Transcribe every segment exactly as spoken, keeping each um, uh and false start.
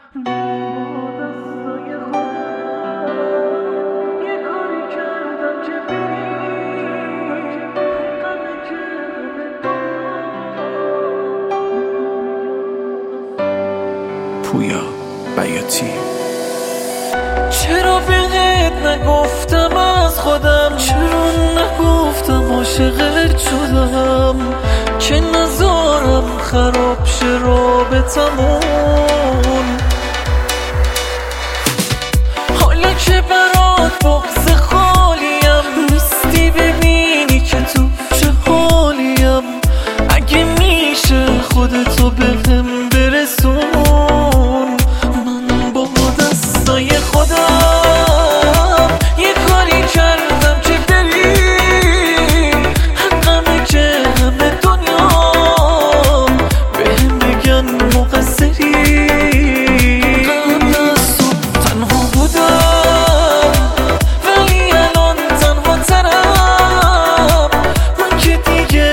با دستای خودم یه کاری کردم که بری غم پویا بیاتی. چرا بهت نگفتم از خودم، چرا نگفتم عاشقت شدم که نذارم خراب شه رابطمون. حالا که برات بغض خالیم، نیستی ببینی که تو چه حالیم. اگه میشه خودتو بهم برسون، من با دستای خودم یه کاری کردم که بری غمه که همه دنیا بهم بگن مقصری. قبل از تو تنها بودم ولی الان تنها ترم، من که دیگه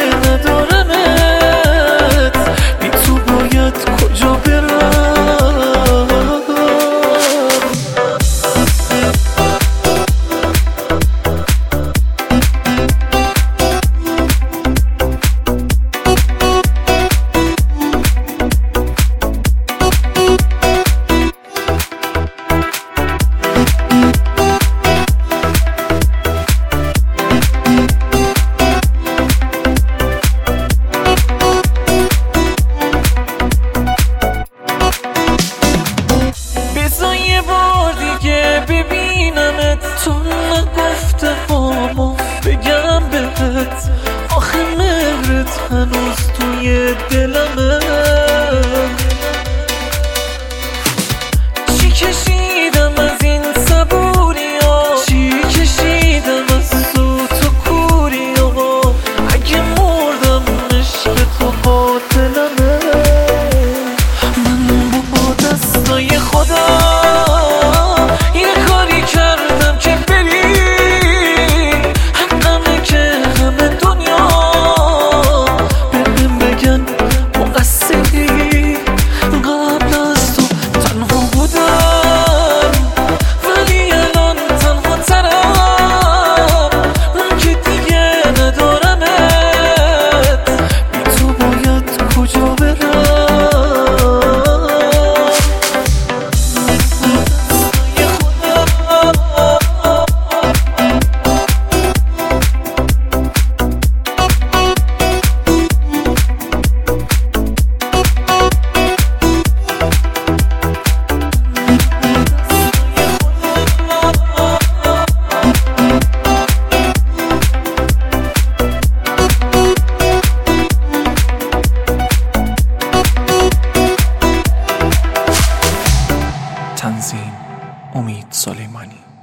ندارمت، بی تو باید کجا برم. بذار یه بار دیگه ببینمت، تو نگفته هامو بگم بهت، آخه مهرت هنوز توی دلمه. چی کشیدم از این صبوریا، چی کشیدم از سوت و کوریا، اگه مردم عشق تو قاتلمه. من با دستای خودم یه کاری کردم که بری غمه که همه دنیا بهم بگن مقصری. قبل از تو تنها بودم ولی الان تنها ترم، من که دیگه ندارمت، بی تو باید کجا برم. تنظیم امید سلیمانی.